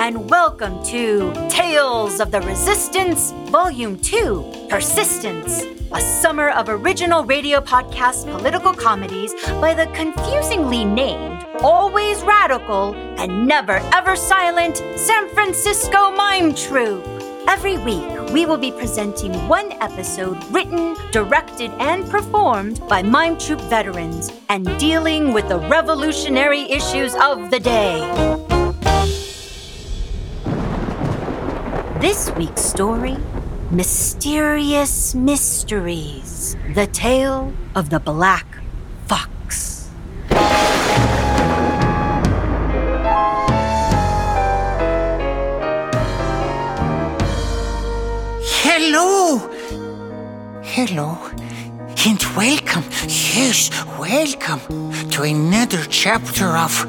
and welcome to Tales of the Resistance, Volume 2, Persistence, a summer of original radio podcast political comedies by the confusingly named, always radical, and never ever silent San Francisco Mime Troupe. Every week, we will be presenting one episode written, directed, and performed by Mime Troupe veterans and dealing with the revolutionary issues of the day. This week's story, Mysterious Mysteries, the Tale of the Black Fox. Hello, and welcome, yes, welcome to another chapter of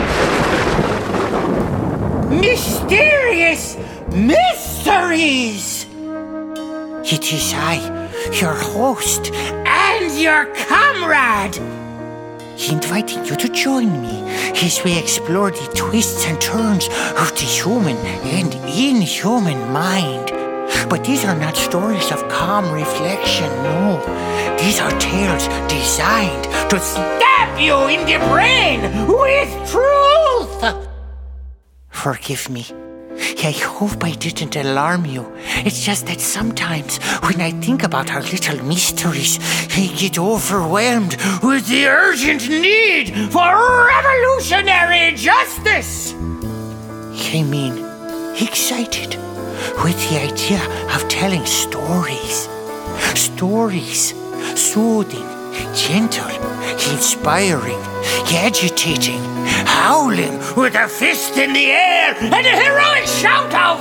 Mysterious Mysteries. It is I, your host and your comrade, inviting you to join me as we explore the twists and turns of the human and inhuman mind. But these are not stories of calm reflection, no. These are tales designed to stab you in the brain with truth. Forgive me. I hope I didn't alarm you. It's just that sometimes when I think about our little mysteries, I get overwhelmed with the urgent need for revolutionary justice. I mean, excited with the idea of telling stories. Stories, soothing, gentle, inspiring, agitating, howling with a fist in the air and a heroic shout of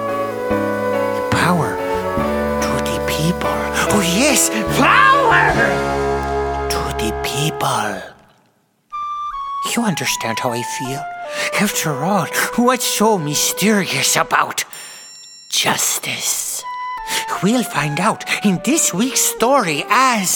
power to the people. Oh yes, power to the people. You understand how I feel? After all, what's so mysterious about justice? We'll find out in this week's story as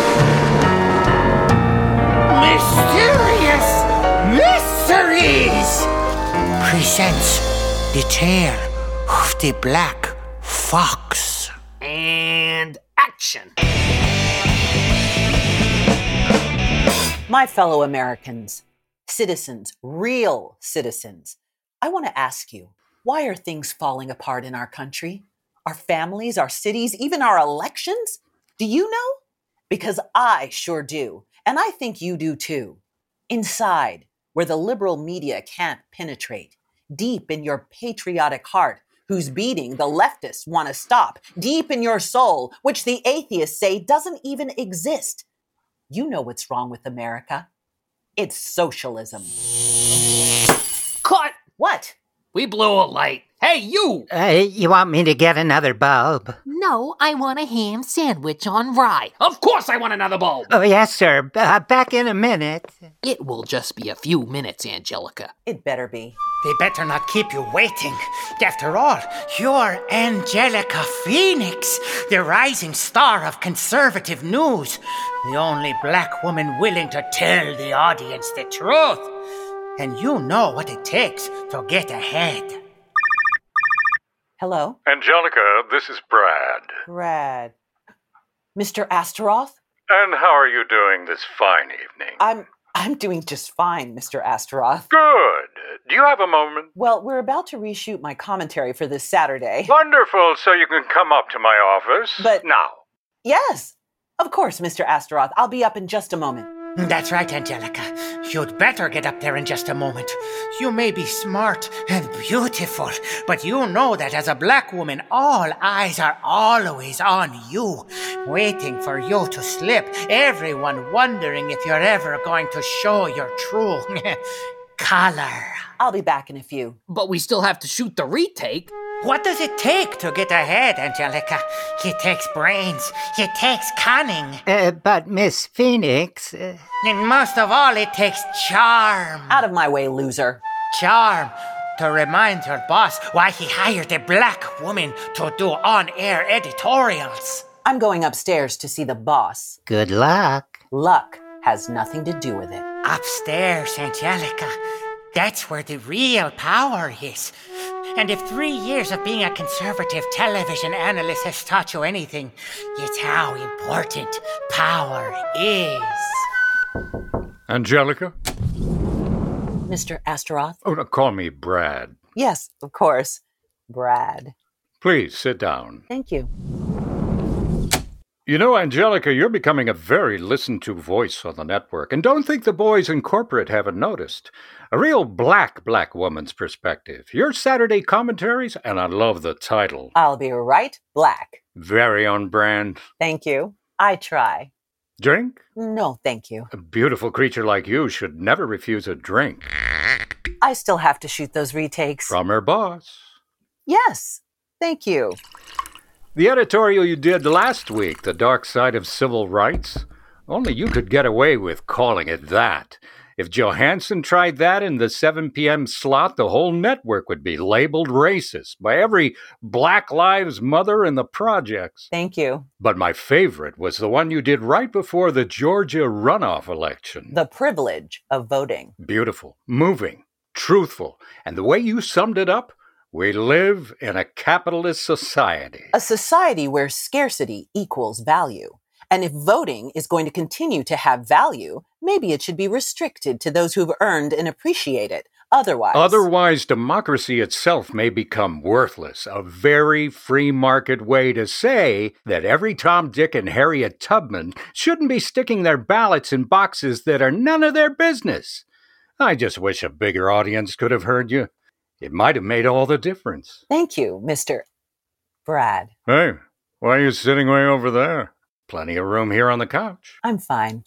Mysterious Mysteries presents the tale of the Black Fox. And action! My fellow Americans, citizens, real citizens, I want to ask you, why are things falling apart in our country? Our families, our cities, even our elections? Do you know? Because I sure do. And I think you do too. Inside, where the liberal media can't penetrate, deep in your patriotic heart, whose beating the leftists want to stop, deep in your soul, which the atheists say doesn't even exist. You know what's wrong with America. It's socialism. Cut! What? We blew a light. Hey, you! You want me to get another bulb? No, I want a ham sandwich on rye. Of course I want another bulb! Oh, yes, sir. Back in a minute. It will just be a few minutes, Angelica. It better be. They better not keep you waiting. After all, you're Angelica Phoenix, the rising star of conservative news. The only black woman willing to tell the audience the truth. And you know what it takes to get ahead. Hello? Angelica, this is Brad. Brad. Mr. Astaroth? And how are you doing this fine evening? I'm doing just fine, Mr. Astaroth. Good. Do you have a moment? Well, we're about to reshoot my commentary for this Saturday. Wonderful, so you can come up to my office. But now. Yes, of course, Mr. Astaroth. I'll be up in just a moment. That's right, Angelica. You'd better get up there in just a moment. You may be smart and beautiful, but you know that as a black woman, all eyes are always on you, waiting for you to slip, everyone wondering if you're ever going to show your true color. I'll be back in a few. But we still have to shoot the retake. What does it take to get ahead, Angelica? It takes brains. It takes cunning. But Miss Phoenix... And most of all, it takes charm. Out of my way, loser. Charm to remind your boss why he hired a black woman to do on-air editorials. I'm going upstairs to see the boss. Good luck. Luck has nothing to do with it. Upstairs, Angelica. That's where the real power is. And if 3 years of being a conservative television analyst has taught you anything, it's how important power is. Angelica? Mr. Astaroth? Oh, no, call me Brad. Yes, of course. Brad. Please, sit down. Thank you. You know, Angelica, you're becoming a very listened-to voice on the network, and don't think the boys in corporate haven't noticed. A real black woman's perspective. Your Saturday commentaries, and I love the title. I'll be right black. Very on brand. Thank you. I try. Drink? No, thank you. A beautiful creature like you should never refuse a drink. I still have to shoot those retakes. From her boss. Yes, thank you. The editorial you did last week, The Dark Side of Civil Rights, only you could get away with calling it that. If Johansson tried that in the 7 p.m. slot, the whole network would be labeled racist by every Black Lives Mother in the projects. Thank you. But my favorite was the one you did right before the Georgia runoff election. The privilege of voting. Beautiful, moving, truthful, and the way you summed it up, we live in a capitalist society. A society where scarcity equals value. And if voting is going to continue to have value, maybe it should be restricted to those who've earned and appreciate it. Otherwise, democracy itself may become worthless. A very free market way to say that every Tom, Dick, and Harriet Tubman shouldn't be sticking their ballots in boxes that are none of their business. I just wish a bigger audience could have heard you. It might have made all the difference. Thank you, Mr. Brad. Hey, why are you sitting way over there? Plenty of room here on the couch. I'm fine.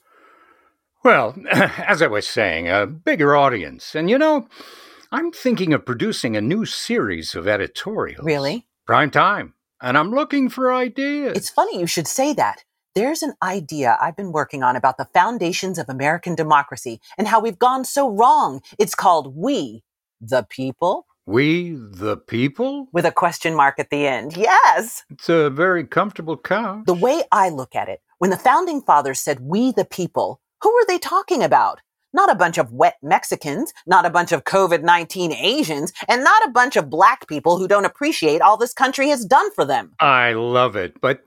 Well, as I was saying, a bigger audience. And you know, I'm thinking of producing a new series of editorials. Really? Prime time. And I'm looking for ideas. It's funny you should say that. There's an idea I've been working on about the foundations of American democracy and how we've gone so wrong. It's called We, the People. We, the people? With a question mark at the end. Yes! It's a very comfortable couch. The way I look at it, when the founding fathers said we, the people, who were they talking about? Not a bunch of wet Mexicans, not a bunch of COVID-19 Asians, and not a bunch of black people who don't appreciate all this country has done for them. I love it. But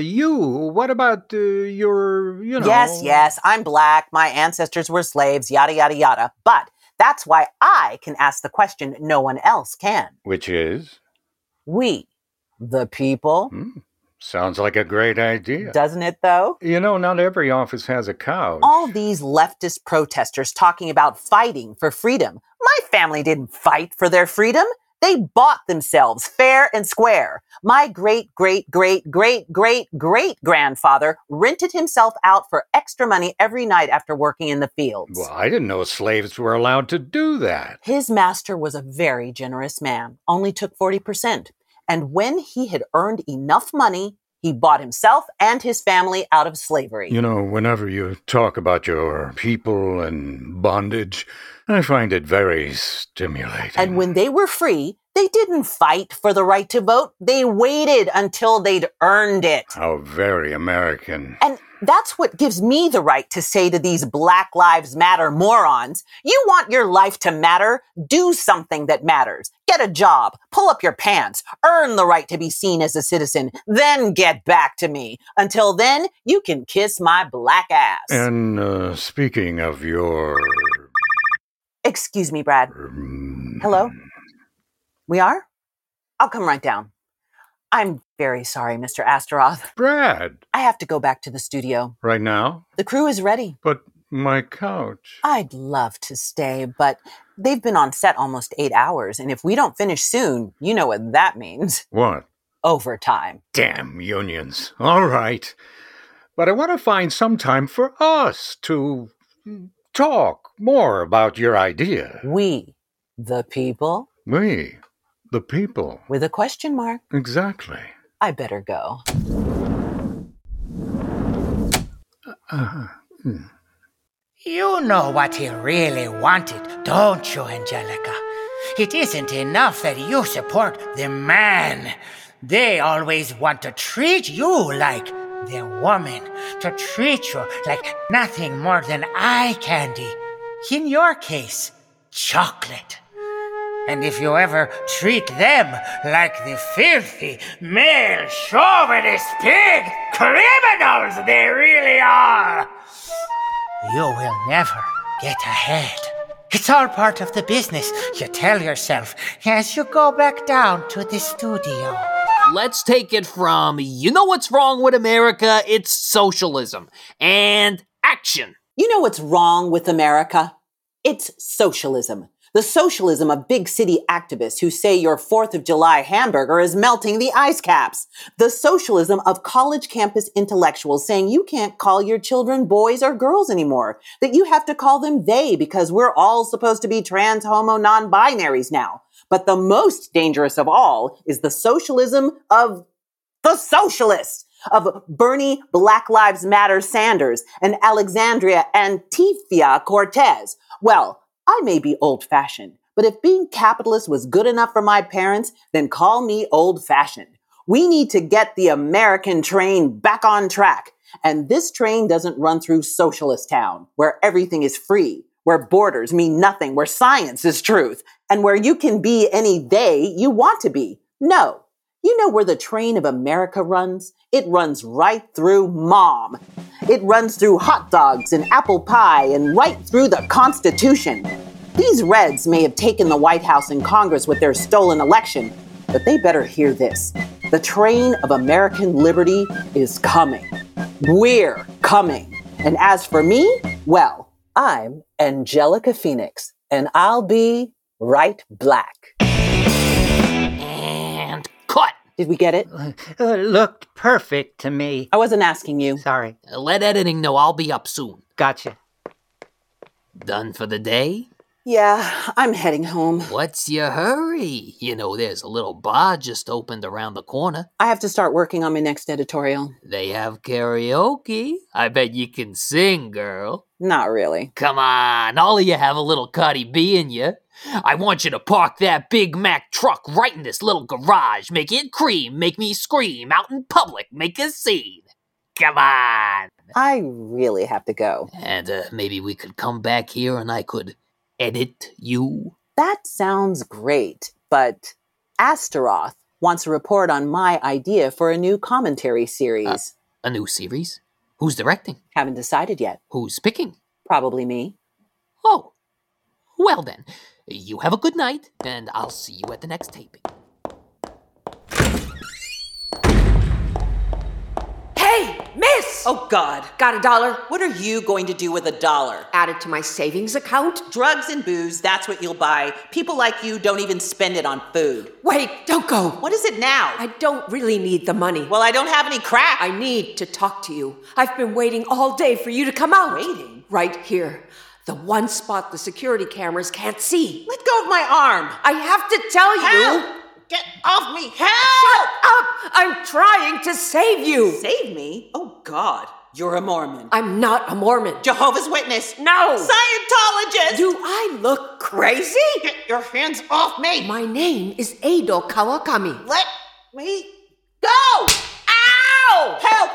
what about your, Yes, I'm black. My ancestors were slaves, yada, yada, yada. But that's why I can ask the question no one else can. Which is? We, the people. Sounds like a great idea. Doesn't it, though? You know, not every office has a couch. All these leftist protesters talking about fighting for freedom. My family didn't fight for their freedom. They bought themselves fair and square. My great-great-great-great-great-grandfather rented himself out for extra money every night after working in the fields. Well, I didn't know slaves were allowed to do that. His master was a very generous man, only took 40%. And when he had earned enough money, he bought himself and his family out of slavery. You know, whenever you talk about your people and bondage, I find it very stimulating. And when they were free, they didn't fight for the right to vote. They waited until they'd earned it. How very American. And that's what gives me the right to say to these Black Lives Matter morons, you want your life to matter? Do something that matters. Get a job, pull up your pants, earn the right to be seen as a citizen, then get back to me. Until then, you can kiss my black ass. And speaking of your... Excuse me, Brad. Hello? We are? I'll come right down. I'm very sorry, Mr. Astaroth. Brad! I have to go back to the studio. Right now? The crew is ready. But my couch... I'd love to stay, but they've been on set almost 8 hours, and if we don't finish soon, you know what that means. What? Overtime. Damn unions. All right. But I want to find some time for us to talk more about your idea. We, the people? We, the people. With a question mark. Exactly. I better go. You know what he really wanted, don't you, Angelica? It isn't enough that you support the man. They always want to treat you like the woman, to treat you like nothing more than eye candy. In your case, chocolate. And if you ever treat them like the filthy, male, chauvinist pig criminals they really are, you will never get ahead. It's all part of the business, you tell yourself, as you go back down to the studio. Let's take it from, you know what's wrong with America? It's socialism. And action. You know what's wrong with America? It's socialism. The socialism of big city activists who say your 4th of July hamburger is melting the ice caps. The socialism of college campus intellectuals saying you can't call your children boys or girls anymore, that you have to call them they because we're all supposed to be trans, homo, non-binaries now. But the most dangerous of all is the socialism of the socialists, of Bernie Black Lives Matter Sanders and Alexandria Antifia Cortez. Well, I may be old-fashioned, but if being capitalist was good enough for my parents, then call me old-fashioned. We need to get the American train back on track. And this train doesn't run through socialist town, where everything is free, where borders mean nothing, where science is truth, and where you can be any they you want to be. No. You know where the train of America runs? It runs right through Mom. It runs through hot dogs and apple pie and right through the Constitution. These Reds may have taken the White House and Congress with their stolen election, but they better hear this. The train of American liberty is coming. We're coming. And as for me, well, I'm Angelica Phoenix, and I'll be right black. And cut. Did we get it? Looked perfect to me. I wasn't asking you. Sorry. Let editing know I'll be up soon. Gotcha. Done for the day? Yeah, I'm heading home. What's your hurry? You know, there's a little bar just opened around the corner. I have to start working on my next editorial. They have karaoke. I bet you can sing, girl. Not really. Come on, all of you have a little Cardi B in you. I want you to park that Big Mac truck right in this little garage. Make it cream, make me scream, out in public, make a scene. Come on. I really have to go. And maybe we could come back here and I could edit you. That sounds great, but Astaroth wants a report on my idea for a new commentary series. A new series? Who's directing? Haven't decided yet. Who's picking? Probably me. Oh. Well then, you have a good night, and I'll see you at the next taping. Hey, miss! Oh, God. Got $1? What are you going to do with $1? Add it to my savings account? Drugs and booze, that's what you'll buy. People like you don't even spend it on food. Wait, don't go. What is it now? I don't really need the money. Well, I don't have any crack. I need to talk to you. I've been waiting all day for you to come out. Waiting? Right here. The one spot the security cameras can't see. Let go of my arm. I have to tell you. Help! Get off me! Help! Shut up! I'm trying to save you. Save me? Oh, God. You're a Mormon. I'm not a Mormon. Jehovah's Witness. No! Scientologist! Do I look crazy? Get your hands off me! My name is Edo Kawakami. Let me go! Ow! Help!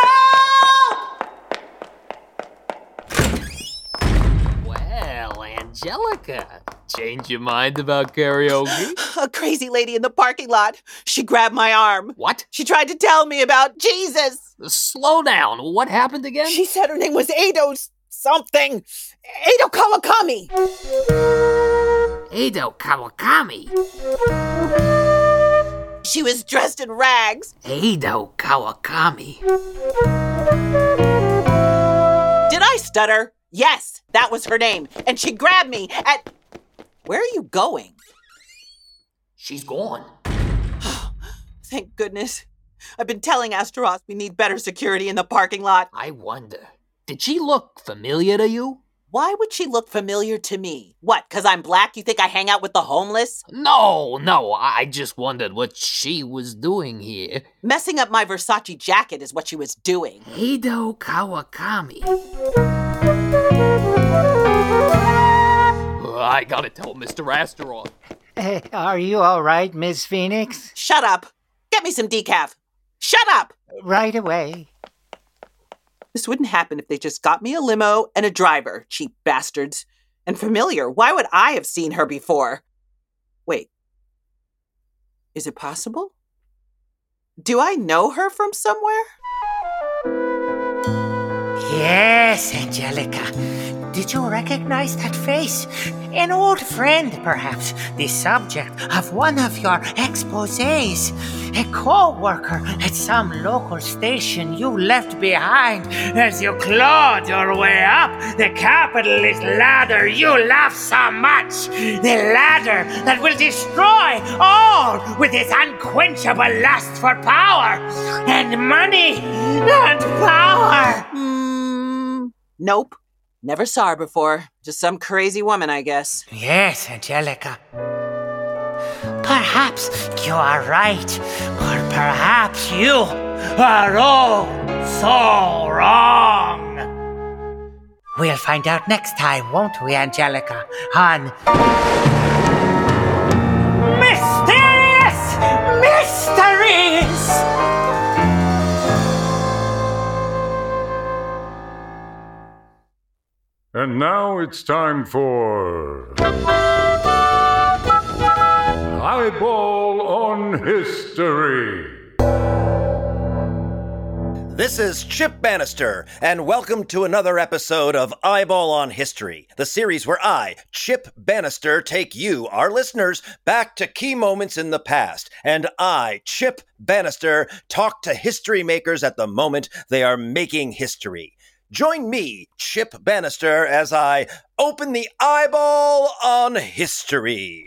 Help! Well, Angelica, change your mind about karaoke? A crazy lady in the parking lot. She grabbed my arm. What? She tried to tell me about Jesus. Slow down. What happened again? She said her name was Edo something. Edo Kawakami. Edo Kawakami. She was dressed in rags. Edo Kawakami. Did I stutter? Yes, that was her name. And she grabbed me at... Where are you going? She's gone. Thank goodness. I've been telling Astaroth we need better security in the parking lot. I wonder, did she look familiar to you? Why would she look familiar to me? What, 'cause I'm black? You think I hang out with the homeless? No, I just wondered what she was doing here. Messing up my Versace jacket is what she was doing. Edo Kawakami. I gotta tell Mr. Astaroth. Hey, are you all right, Miss Phoenix? Shut up. Get me some decaf. Shut up. Right away. This wouldn't happen if they just got me a limo and a driver, cheap bastards. And familiar, why would I have seen her before? Wait. Is it possible? Do I know her from somewhere? Yes, Angelica. Did you recognize that face? An old friend, perhaps, the subject of one of your exposés. A co-worker at some local station you left behind as you clawed your way up the capitalist ladder you love so much. The ladder that will destroy all with its unquenchable lust for power and money and power. Nope. Never saw her before. Just some crazy woman, I guess. Yes, Angelica. Perhaps you are right, or perhaps you are all so wrong. We'll find out next time, won't we, Angelica? On Mysterious Mysteries! And now it's time for Eyeball on History. This is Chip Bannister, and welcome to another episode of Eyeball on History, the series where I, Chip Bannister, take you, our listeners, back to key moments in the past, and I, Chip Bannister, talk to history makers at the moment they are making history. Join me, Chip Bannister, as I open the Eyeball on History.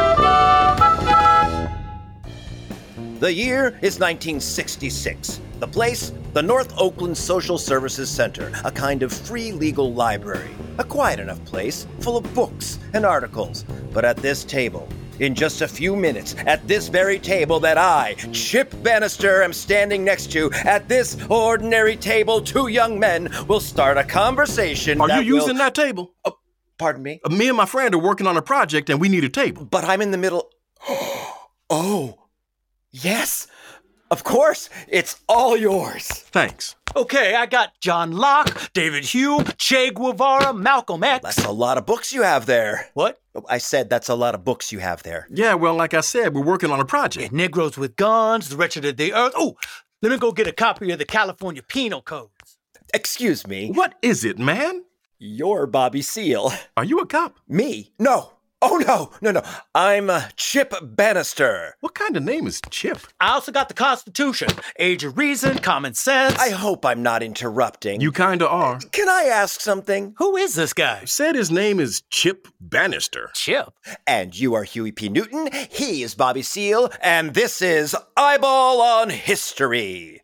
The year is 1966. The place, the North Oakland Social Services Center, a kind of free legal library. A quiet enough place, full of books and articles. But at this table, in just a few minutes, at this very table that I, Chip Bannister, am standing next to, at this ordinary table, two young men will start a conversation. Are you using that table? Pardon me? Me and my friend are working on a project and we need a table. But I'm in the middle. Oh, yes. Of course, it's all yours. Thanks. Okay, I got John Locke, David Hume, Che Guevara, Malcolm X. That's a lot of books you have there. What? I said that's a lot of books you have there. Yeah, well, like I said, we're working on a project. Negroes with Guns, The Wretched of the Earth. Oh, let me go get a copy of the California Penal Codes. Excuse me. What is it, man? You're Bobby Seale. Are you a cop? Me? No. Oh, no. I'm Chip Bannister. What kind of name is Chip? I also got the Constitution, Age of Reason, Common Sense. I hope I'm not interrupting. You kinda are. Can I ask something? Who is this guy? Said his name is Chip Bannister. Chip? And you are Huey P. Newton, he is Bobby Seale, and this is Eyeball on History.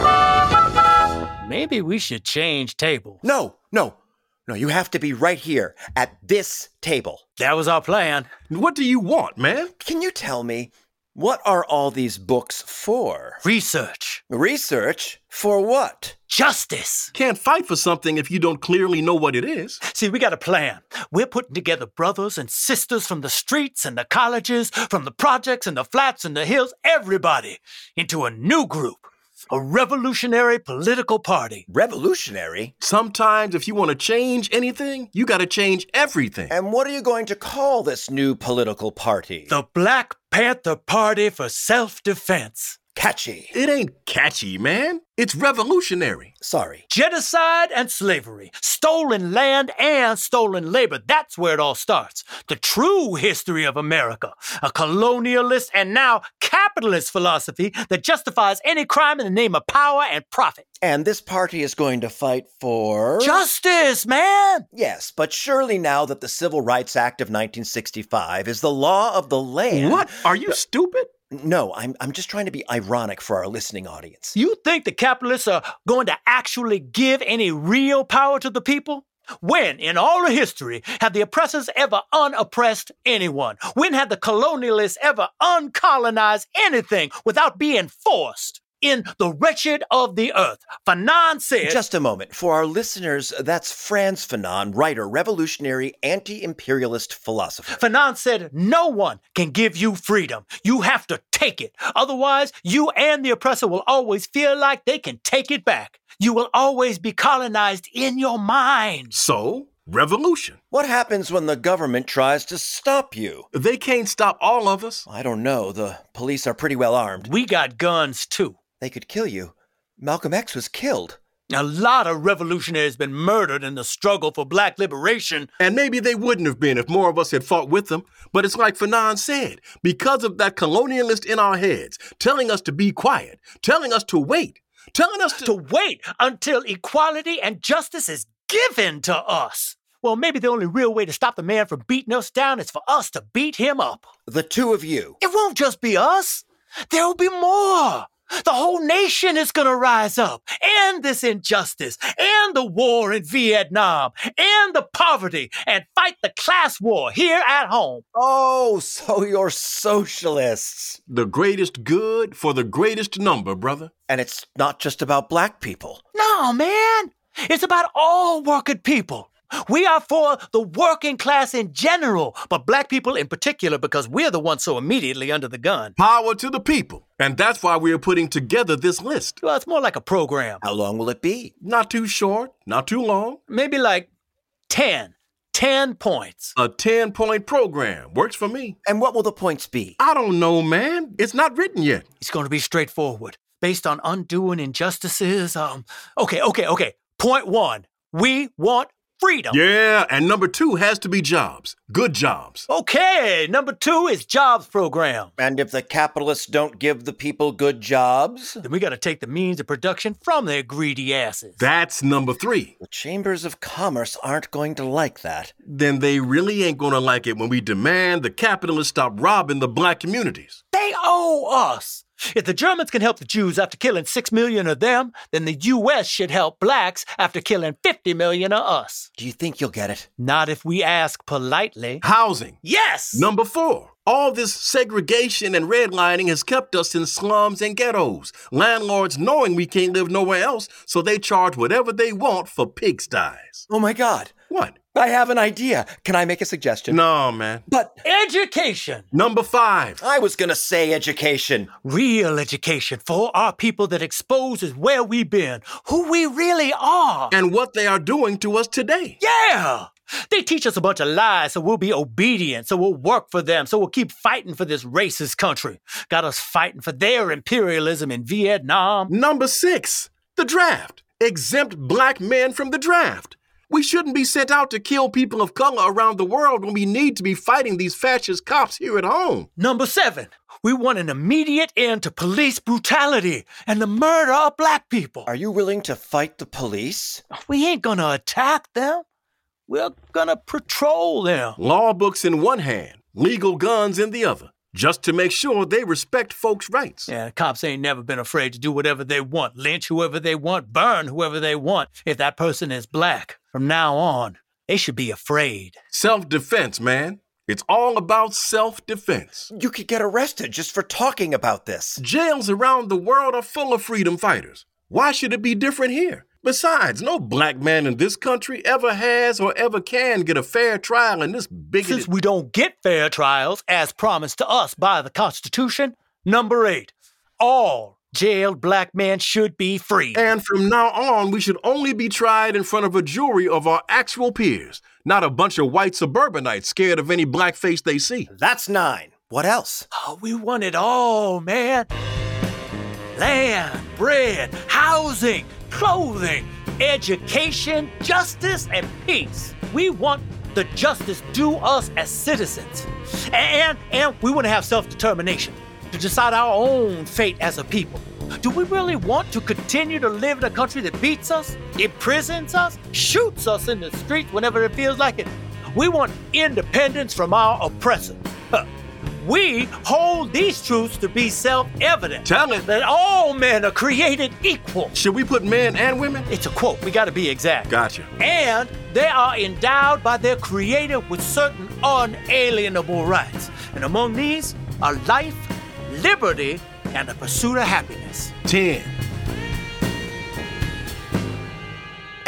Maybe we should change tables. No, you have to be right here at this table. That was our plan. What do you want, man? Can you tell me, what are all these books for? Research. Research? For what? Justice. Can't fight for something if you don't clearly know what it is. See, we got a plan. We're putting together brothers and sisters from the streets and the colleges, from the projects and the flats and the hills, everybody, into a new group. A revolutionary political party. Revolutionary? Sometimes if you want to change anything, you got to change everything. And what are you going to call this new political party? The Black Panther Party for Self-Defense. Catchy. It ain't catchy, man. It's revolutionary. Sorry. Genocide and slavery, stolen land and stolen labor. That's where it all starts. The true history of America. A colonialist and now capitalist philosophy that justifies any crime in the name of power and profit. And this party is going to fight for... Justice, man! Yes, but surely now that the Civil Rights Act of 1965 is the law of the land... What? Are you stupid? No, I'm just trying to be ironic for our listening audience. You think the capitalists are going to actually give any real power to the people? When, in all of history, have the oppressors ever unoppressed anyone? When have the colonialists ever uncolonized anything without being forced? In The Wretched of the Earth, Fanon said... Just a moment. For our listeners, that's Frantz Fanon, writer, revolutionary, anti-imperialist philosopher. Fanon said no one can give you freedom. You have to take it. Otherwise, you and the oppressor will always feel like they can take it back. You will always be colonized in your mind. So, Revolution. What happens when the government tries to stop you? They can't stop all of us. I don't know. The police are pretty well armed. We got guns, too. They could kill you. Malcolm X was killed. A lot of revolutionaries been murdered in the struggle for black liberation. And maybe they wouldn't have been if more of us had fought with them. But it's like Fanon said, because of that colonialist in our heads, telling us to be quiet, telling us to wait, telling us to wait until equality and justice is given to us. Well, maybe the only real way to stop the man from beating us down is for us to beat him up. The two of you. It won't just be us. There'll be more. The whole nation is going to rise up, and this injustice, and the war in Vietnam, and the poverty, and fight the class war here at home. Oh, so you're socialists. The greatest good for the greatest number, brother. And it's not just about black people. No, man. It's about all working people. We are for the working class in general, but black people in particular because we're the ones so immediately under the gun. Power to the people. And that's why we're putting together this list. Well, it's more like a program. How long will it be? Not too short, not too long. Maybe like 10 points. A 10-point program. Works for me. And what will the points be? I don't know, man. It's not written yet. It's going to be straightforward. Based on undoing injustices. Okay. Point 1. We want freedom. Yeah, and number 2 has to be jobs. Good jobs. Okay, number 2 is jobs program. And if the capitalists don't give the people good jobs? Then we got to take the means of production from their greedy asses. That's number 3. The chambers of commerce aren't going to like that. Then they really ain't going to like it when we demand the capitalists stop robbing the black communities. They owe us. If the Germans can help the Jews after killing 6 million of them, then the U.S. should help blacks after killing 50 million of us. Do you think you'll get it? Not if we ask politely. Housing. Yes! Number 4. All this segregation and redlining has kept us in slums and ghettos. Landlords knowing we can't live nowhere else, so they charge whatever they want for pigsties. Oh my God. What? I have an idea. Can I make a suggestion? No, man. But education. Number 5. I was going to say education. Real education for our people that exposes where we've been, who we really are. And what they are doing to us today. Yeah. They teach us a bunch of lies, so we'll be obedient, so we'll work for them, so we'll keep fighting for this racist country. Got us fighting for their imperialism in Vietnam. Number 6. The draft. Exempt black men from the draft. We shouldn't be sent out to kill people of color around the world when we need to be fighting these fascist cops here at home. Number 7, we want an immediate end to police brutality and the murder of black people. Are you willing to fight the police? We ain't gonna attack them. We're gonna patrol them. Law books in one hand, legal guns in the other. Just to make sure they respect folks' rights. Yeah, cops ain't never been afraid to do whatever they want, lynch whoever they want, burn whoever they want, if that person is black. From now on, they should be afraid. Self-defense, man. It's all about self-defense. You could get arrested just for talking about this. Jails around the world are full of freedom fighters. Why should it be different here? Besides, no black man in this country ever has or ever can get a fair trial in this bigoted... Since we don't get fair trials, as promised to us by the Constitution, number 8, all jailed black men should be free. And from now on, we should only be tried in front of a jury of our actual peers, not a bunch of white suburbanites scared of any black face they see. That's 9. What else? Oh, we want it all, man. Land, bread, housing, clothing, education, justice, and peace. We want the justice due us as citizens. And we want to have self-determination to decide our own fate as a people. Do we really want to continue to live in a country that beats us, imprisons us, shoots us in the streets whenever it feels like it? We want independence from our oppressors. We hold these truths to be self-evident. Tell it. That all men are created equal. Should we put men and women? It's a quote. We got to be exact. Gotcha. And they are endowed by their creator with certain unalienable rights. And among these are life, liberty, and the pursuit of happiness. 10.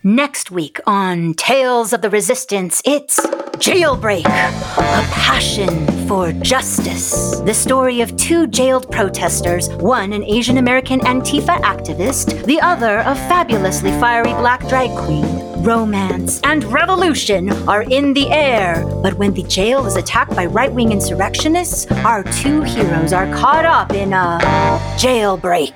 Next week on Tales of the Resistance, it's Jailbreak, a passion for justice. The story of two jailed protesters, one an Asian American Antifa activist, the other a fabulously fiery black drag queen. Romance and revolution are in the air, but when the jail is attacked by right-wing insurrectionists, our two heroes are caught up in a jailbreak.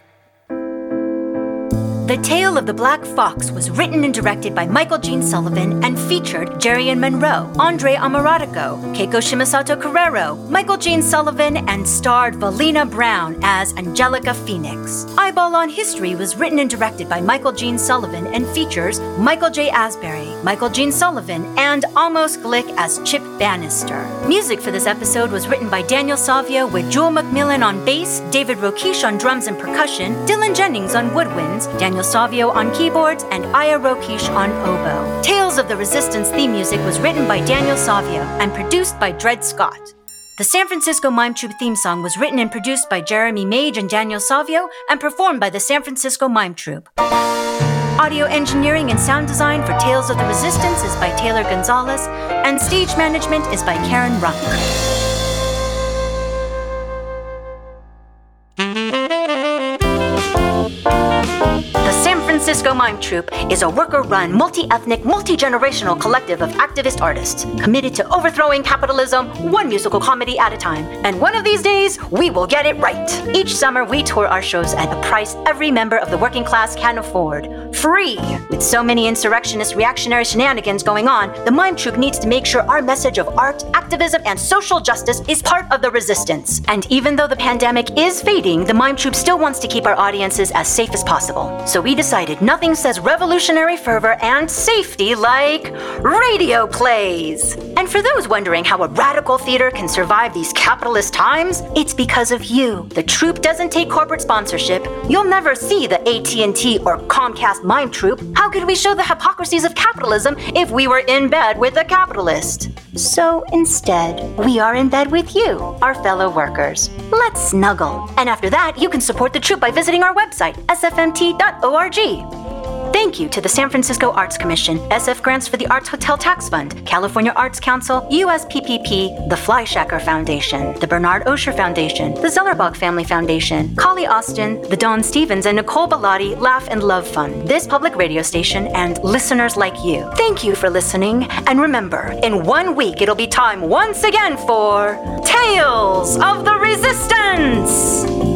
The Tale of the Black Fox was written and directed by Michael Gene Sullivan and featured Jerian Monroe, Andre Amaratico, Keiko Shimasato Carrero, Michael Gene Sullivan, and starred Valina Brown as Angelica Phoenix. Eyeball on History was written and directed by Michael Gene Sullivan and features Michael J. Asbury, Michael Gene Sullivan, and Amos Glick as Chip Bannister. Music for this episode was written by Daniel Savio with Jewel McMillan on bass, David Rokish on drums and percussion, Dylan Jennings on woodwinds, Daniel Savio on keyboards, and Aya Rokish on oboe. Tales of the Resistance theme music was written by Daniel Savio and produced by Dred Scott. The San Francisco Mime Troupe theme song was written and produced by Jeremy Mage and Daniel Savio and performed by the San Francisco Mime Troupe. Audio engineering and sound design for Tales of the Resistance is by Taylor Gonzalez, and stage management is by Karen Runk. San Francisco Mime Troupe is a worker-run, multi-ethnic, multi-generational collective of activist artists committed to overthrowing capitalism one musical comedy at a time. And one of these days, we will get it right. Each summer, we tour our shows at a price every member of the working class can afford. Free! With so many insurrectionist, reactionary shenanigans going on, the Mime Troupe needs to make sure our message of art, activism, and social justice is part of the resistance. And even though the pandemic is fading, the Mime Troupe still wants to keep our audiences as safe as possible. So we decided nothing says revolutionary fervor and safety like radio plays. And for those wondering how a radical theater can survive these capitalist times, it's because of you. The troupe doesn't take corporate sponsorship. You'll never see the AT&T or Comcast Mime Troupe. How could we show the hypocrisies of capitalism if we were in bed with a capitalist? So instead, we are in bed with you, our fellow workers. Let's snuggle. And after that, you can support the troupe by visiting our website, sfmt.org. Thank you to the San Francisco Arts Commission, SF Grants for the Arts Hotel Tax Fund, California Arts Council, USPPP, the Fleischacker Foundation, the Bernard Osher Foundation, the Zellerbach Family Foundation, Collie Austin, the Dawn Stevens and Nicole Bellotti Laugh and Love Fund, this public radio station, and listeners like you. Thank you for listening, and remember, in 1 week it'll be time once again for Tales of the Resistance!